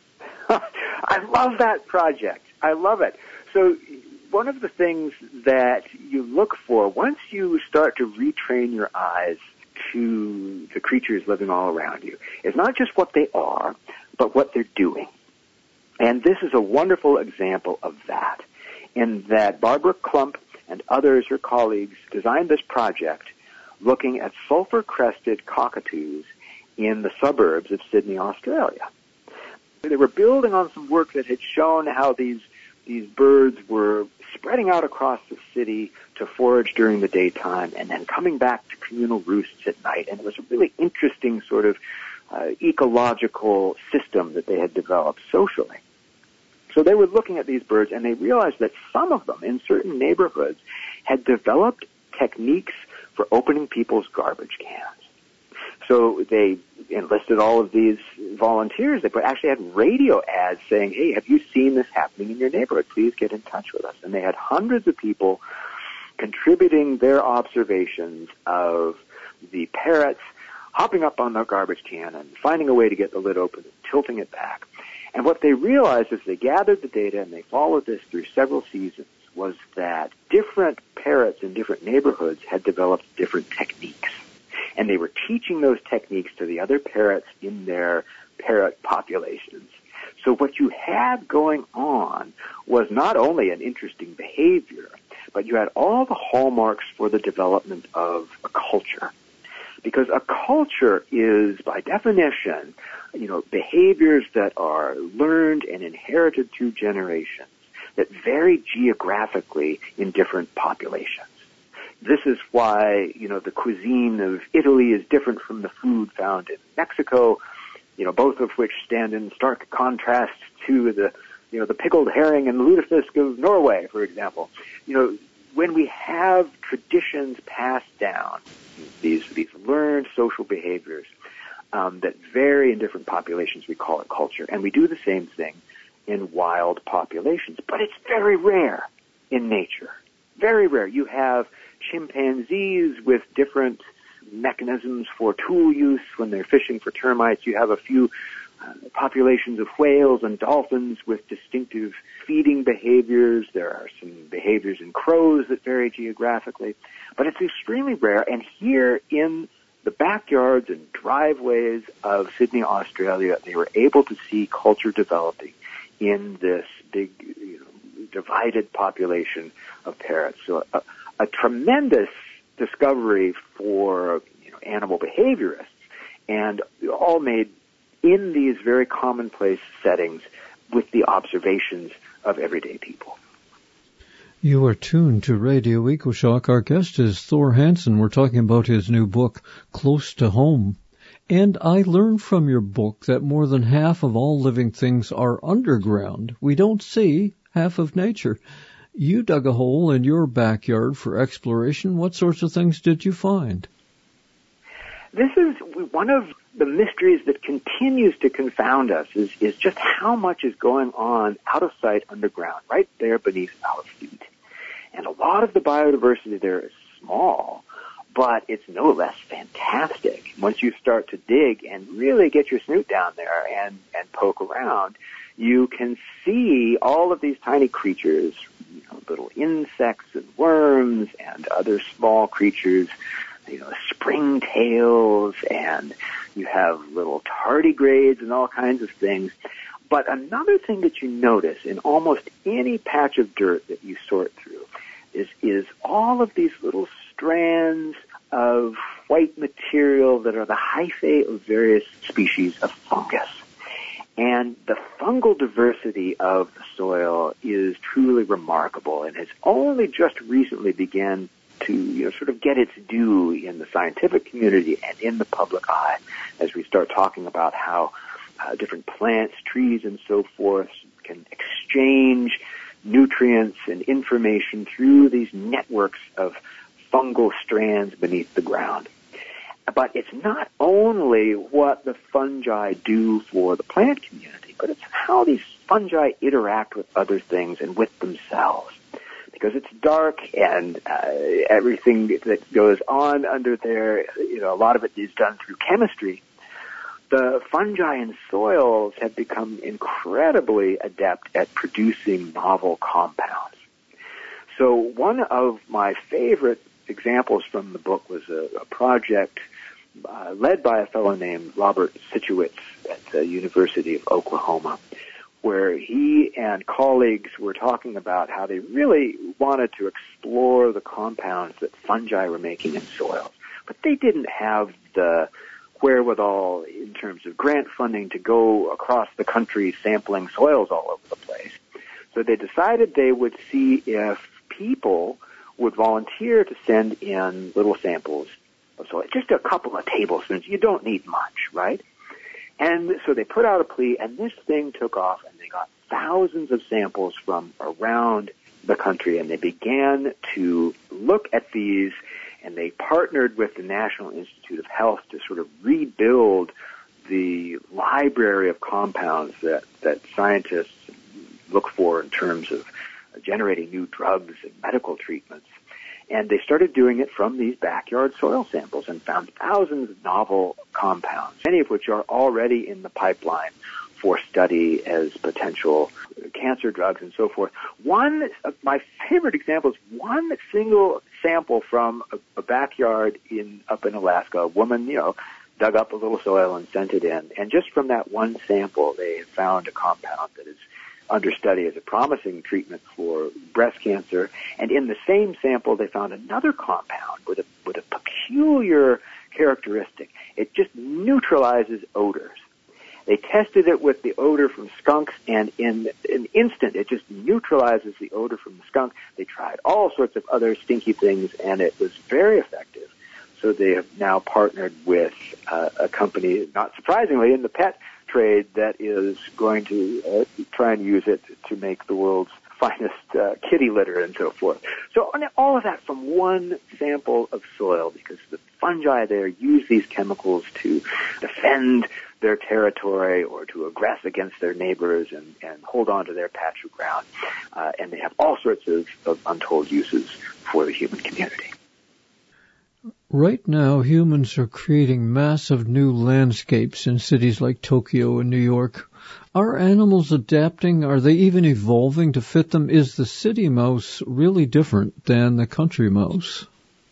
I love that project. I love it. So one of the things that you look for once you start to retrain your eyes to the creatures living all around you is not just what they are, but what they're doing. And this is a wonderful example of that, in that Barbara Klump and others, her colleagues, designed this project looking at sulfur-crested cockatoos in the suburbs of Sydney, Australia. They were building on some work that had shown how these these birds were spreading out across the city to forage during the daytime and then coming back to communal roosts at night. And it was a really interesting sort of uh, ecological system that they had developed socially. So they were looking at these birds, and they realized that some of them in certain neighborhoods had developed techniques for opening people's garbage cans. So they enlisted all of these volunteers. They actually had radio ads saying, hey, have you seen this happening in your neighborhood? Please get in touch with us. And they had hundreds of people contributing their observations of the parrots hopping up on the garbage can and finding a way to get the lid open and tilting it back. And what they realized as they gathered the data and they followed this through several seasons was that different parrots in different neighborhoods had developed different techniques. And they were teaching those techniques to the other parrots in their parrot populations. So what you had going on was not only an interesting behavior, but you had all the hallmarks for the development of a culture. Because a culture is, by definition, you know, behaviors that are learned and inherited through generations that vary geographically in different populations. This is why, you know, the cuisine of Italy is different from the food found in Mexico, you know, both of which stand in stark contrast to the you know, the pickled herring and lutefisk of Norway, for example. You know, when we have traditions passed down, these these learned social behaviors um, that vary in different populations, we call it culture. And we do the same thing in wild populations. But it's very rare in nature. Very rare. You have chimpanzees with different mechanisms for tool use when they're fishing for termites. You have a few uh, populations of whales and dolphins with distinctive feeding behaviors. There are some behaviors in crows that vary geographically. But it's extremely rare. And here in the backyards and driveways of Sydney, Australia, they were able to see culture developing in this big, you know, divided population of parrots. So a, a tremendous discovery for, you know, animal behaviorists, and all made in these very commonplace settings with the observations of everyday people. You are tuned to Radio EcoShock. Our guest is Thor Hansen. We're talking about his new book, Close to Home. And I learned from your book that more than half of all living things are underground. We don't see half of nature. You dug a hole in your backyard for exploration. What sorts of things did you find? This is one of the mysteries that continues to confound us, is, is just how much is going on out of sight underground, right there beneath our feet. And a lot of the biodiversity there is small, but it's no less fantastic. Once you start to dig and really get your snoot down there and, and poke around, you can see all of these tiny creatures, you know, little insects and worms and other small creatures, you know, springtails, and you have little tardigrades and all kinds of things. But another thing that you notice in almost any patch of dirt that you sort through is, is all of these little strands of white material that are the hyphae of various species of fungus. And the fungal diversity of the soil is truly remarkable and has only just recently began to, you know, sort of get its due in the scientific community and in the public eye as we start talking about how uh, different plants, trees, and so forth can exchange nutrients and information through these networks of fungal strands beneath the ground. But it's not only what the fungi do for the plant community, but it's how these fungi interact with other things and with themselves. Because it's dark and uh, everything that goes on under there, you know, a lot of it is done through chemistry. The fungi in soils have become incredibly adept at producing novel compounds. So one of my favorite examples from the book was a, a project uh, led by a fellow named Robert Situitz at the University of Oklahoma, where he and colleagues were talking about how they really wanted to explore the compounds that fungi were making in soils. But they didn't have the wherewithal in terms of grant funding to go across the country sampling soils all over the place. So they decided they would see if people would volunteer to send in little samples of soil, just a couple of tablespoons. You don't need much, right? And so they put out a plea, and this thing took off, and they got thousands of samples from around the country, and they began to look at these, and they partnered with the National Institute of Health to sort of rebuild the library of compounds that, that scientists look for in terms of generating new drugs and medical treatments. And they started doing it from these backyard soil samples and found thousands of novel compounds, many of which are already in the pipeline for study as potential cancer drugs and so forth. One of my favorite examples, one single sample from a, a backyard in up in Alaska, a woman, you know, dug up a little soil and sent it in. And just from that one sample, they have found a compound that is under study as a promising treatment for breast cancer. And in the same sample, they found another compound with a, with a peculiar characteristic. It just neutralizes odors. They tested it with the odor from skunks, and in an instant, it just neutralizes the odor from the skunk. They tried all sorts of other stinky things, and it was very effective. So they have now partnered with uh, a company, not surprisingly, in the pet trade that is going to uh, try and use it to make the world's finest uh, kitty litter and so forth. So all of that from one sample of soil, because the fungi there use these chemicals to defend their territory or to aggress against their neighbors and, and hold on to their patch of ground. Uh, and they have all sorts of, of untold uses for the human community. Right now, humans are creating massive new landscapes in cities like Tokyo and New York. Are animals adapting? Are they even evolving to fit them? Is the city mouse really different than the country mouse?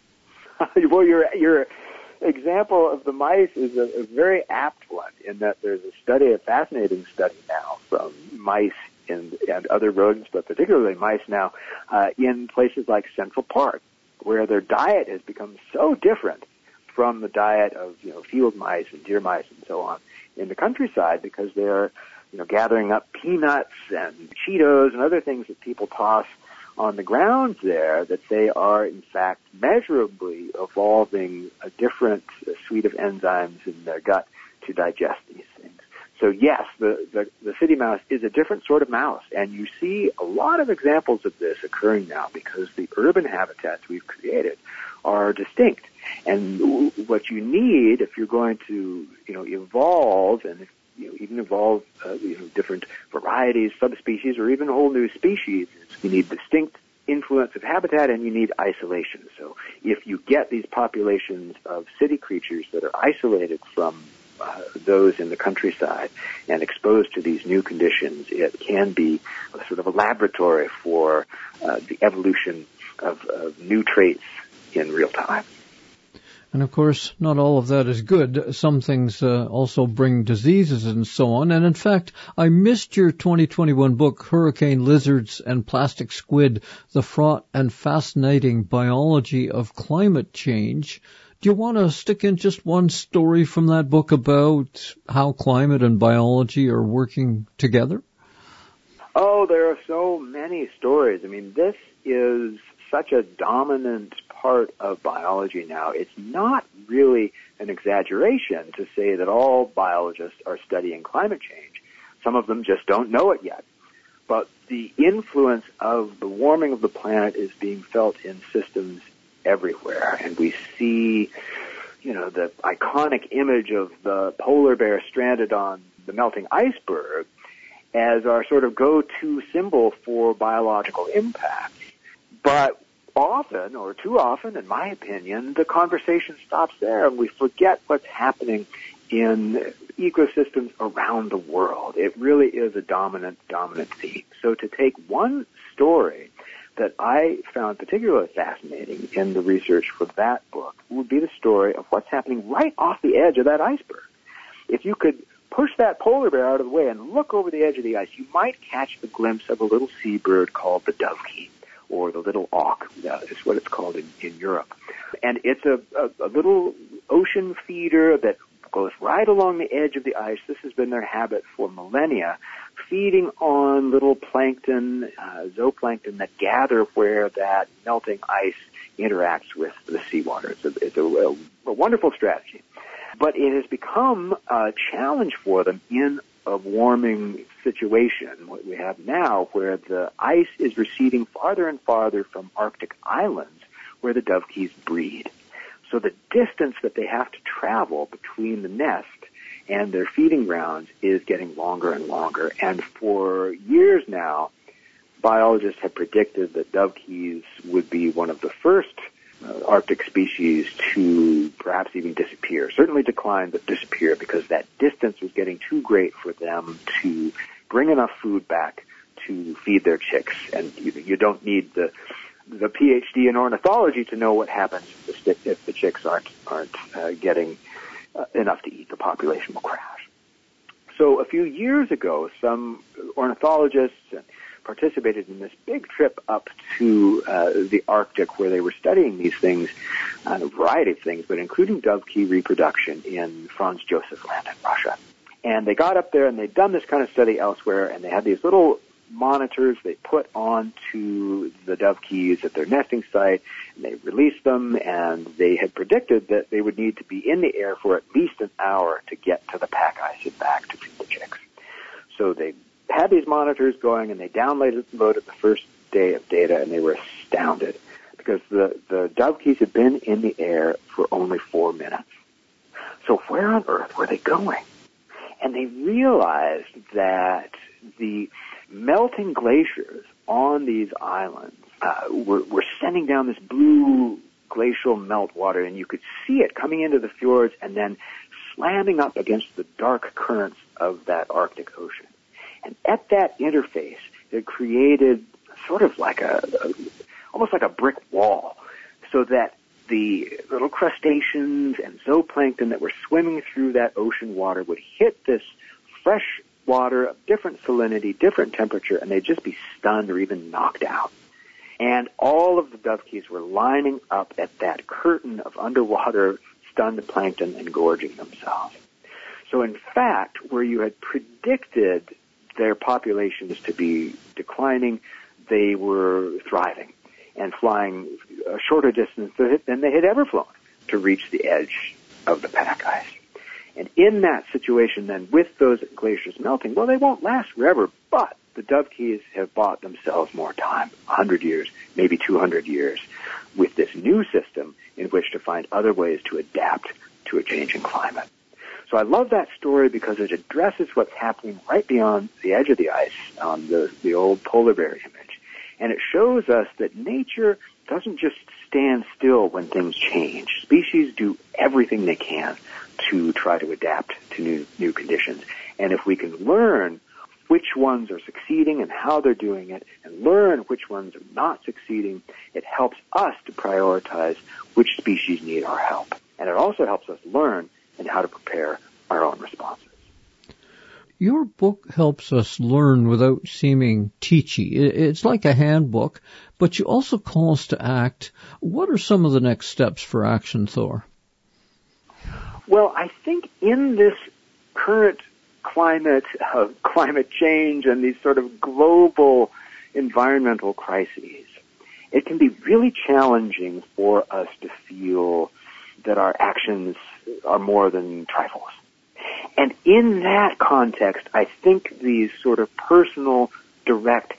Well, your your example of the mice is a, a very apt one, in that there's a study, a fascinating study now from mice and, and other rodents, but particularly mice now, uh, in places like Central Park, where their diet has become so different from the diet of, you know, field mice and deer mice and so on in the countryside, because they're, you know, gathering up peanuts and Cheetos and other things that people toss on the ground there, that they are, in fact, measurably evolving a different uh, suite of enzymes in their gut to digest these things. So, yes, the, the, the city mouse is a different sort of mouse, and you see a lot of examples of this occurring now because the urban habitats we've created are distinct. And what you need, if you're going to, you know, evolve and, you know, even evolve, uh, you know, different varieties, subspecies, or even whole new species, you need distinct influence of habitat and you need isolation. So if you get these populations of city creatures that are isolated from uh, those in the countryside and exposed to these new conditions, it can be a sort of a laboratory for uh, the evolution of, of new traits in real time. And of course, not all of that is good. Some things uh, also bring diseases and so on. And in fact, I missed your twenty twenty-one book, Hurricane Lizards and Plastic Squid, The Fraught and Fascinating Biology of Climate Change. Do you want to stick in just one story from that book about how climate and biology are working together? Oh, there are so many stories. I mean, this is such a dominant part of biology now. It's not really an exaggeration to say that all biologists are studying climate change. Some of them just don't know it yet. But the influence of the warming of the planet is being felt in systems everywhere. And we see, you know, the iconic image of the polar bear stranded on the melting iceberg as our sort of go-to symbol for biological impact. But often, or too often, in my opinion, the conversation stops there and we forget what's happening in ecosystems around the world. It really is a dominant, dominant theme. So to take one story that I found particularly fascinating in the research for that book would be the story of what's happening right off the edge of that iceberg. If you could push that polar bear out of the way and look over the edge of the ice, you might catch a glimpse of a little seabird called the dovekey, or the little auk, uh, is what it's called in, in Europe. And it's a, a, a little ocean feeder that goes right along the edge of the ice. This has been their habit for millennia, feeding on little plankton, uh, zooplankton that gather where that melting ice interacts with the seawater. It's a, it's a, a, a wonderful strategy. But it has become a challenge for them in a warming situation, what we have now, where the ice is receding farther and farther from Arctic islands where the dovekies breed. So the distance that they have to travel between the nest and their feeding grounds is getting longer and longer. And for years now, biologists have predicted that dovekies would be one of the first uh, Arctic species to perhaps even disappear, certainly decline, but disappear, because that distance was getting too great for them to bring enough food back to feed their chicks. And you, you don't need the the PhD in ornithology to know what happens if the, if the chicks aren't aren't uh, getting uh, enough to eat. The population will crash. So a few years ago, some ornithologists participated in this big trip up to uh, the Arctic, where they were studying these things, uh, a variety of things, but including dovekey reproduction in Franz Josef Land in Russia. And they got up there and they'd done this kind of study elsewhere, and they had these little monitors they put onto the dovekies at their nesting site, and they released them, and they had predicted that they would need to be in the air for at least an hour to get to the pack ice and back to feed the chicks. So they had these monitors going, and they downloaded loaded the first day of data, and they were astounded because the, the dovekies had been in the air for only four minutes. So where on earth were they going? And they realized that the melting glaciers on these islands uh, were, were sending down this blue glacial meltwater, and you could see it coming into the fjords and then slamming up against the dark currents of that Arctic Ocean. And at that interface, it created sort of like a, a almost like a brick wall, so that the little crustaceans and zooplankton that were swimming through that ocean water would hit this fresh water of different salinity, different temperature, and they'd just be stunned or even knocked out. And all of the dovekies were lining up at that curtain of underwater stunned plankton and gorging themselves. So in fact, where you had predicted their populations to be declining, they were thriving and flying a shorter distance than they had ever flown to reach the edge of the pack ice. And in that situation then, with those glaciers melting, well, they won't last forever, but the dovekies have bought themselves more time, one hundred years, maybe two hundred years, with this new system in which to find other ways to adapt to a changing climate. So I love that story because it addresses what's happening right beyond the edge of the ice on the, the old polar bear image. And it shows us that nature doesn't just stand still when things change. Species do everything they can to try to adapt to new, new conditions. And if we can learn which ones are succeeding and how they're doing it, and learn which ones are not succeeding, it helps us to prioritize which species need our help. And it also helps us learn and how to prepare our own responses. Your book helps us learn without seeming teachy. It's like a handbook, but you also call us to act. What are some of the next steps for action, Thor? Well, I think in this current climate of climate change and these sort of global environmental crises, it can be really challenging for us to feel that our actions are more than trifles. And in that context, I think these sort of personal, direct,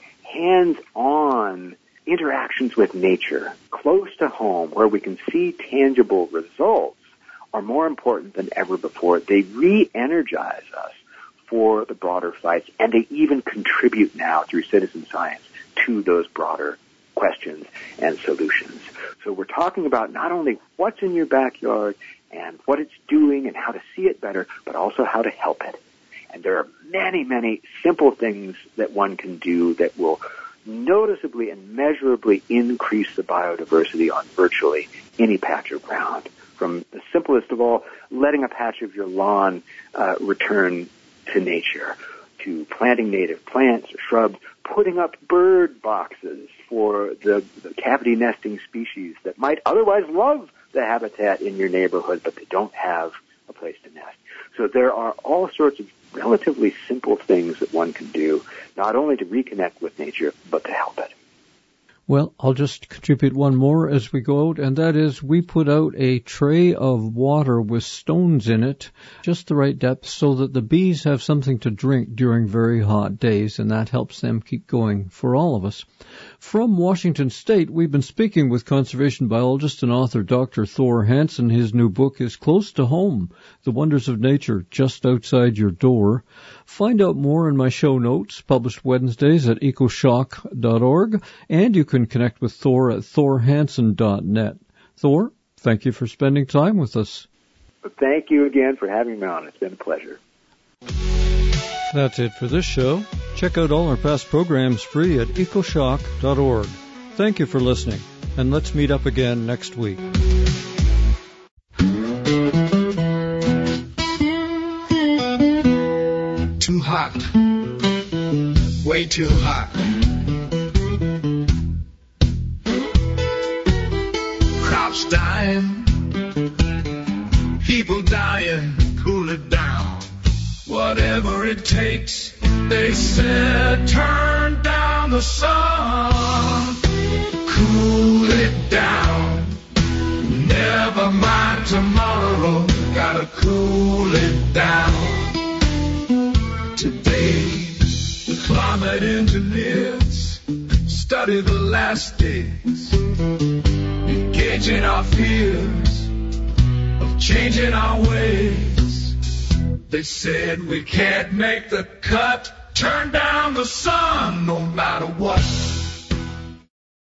hands-on interactions with nature, close to home, where we can see tangible results, are more important than ever before. They re-energize us for the broader fights, and they even contribute now through citizen science to those broader questions and solutions. So we're talking about not only what's in your backyard and what it's doing and how to see it better, but also how to help it. And there are many, many simple things that one can do that will noticeably and measurably increase the biodiversity on virtually any patch of ground. From the simplest of all, letting a patch of your lawn uh, return to nature, to planting native plants or shrubs, putting up bird boxes for the, the cavity nesting species that might otherwise love the habitat in your neighborhood, but they don't have a place to nest. So there are all sorts of relatively simple things that one can do, not only to reconnect with nature, but to help it. Well, I'll just contribute one more as we go out, and that is we put out a tray of water with stones in it, just the right depth, so that the bees have something to drink during very hot days, and that helps them keep going for all of us. From Washington State, we've been speaking with conservation biologist and author Doctor Thor Hansen. His new book is Close to Home, The Wonders of Nature Just Outside Your Door. Find out more in my show notes, published Wednesdays at ecoshock dot org, and you can connect with Thor at thor hansen dot net. Thor, thank you for spending time with us. Thank you again for having me on. It's been a pleasure. That's it for this show. Check out all our past programs free at ecoshock dot org. Thank you for listening, and let's meet up again next week. Too hot. Way too hot. Crops dying. People dying. Cool it down. Whatever it takes, they said, turn down. the sun. Cool it down. Never mind tomorrow. Gotta cool it down. Today, the climate engineers study the last days, engaging our fears of changing our ways. They said we can't make the cut, turn down the sun no matter what.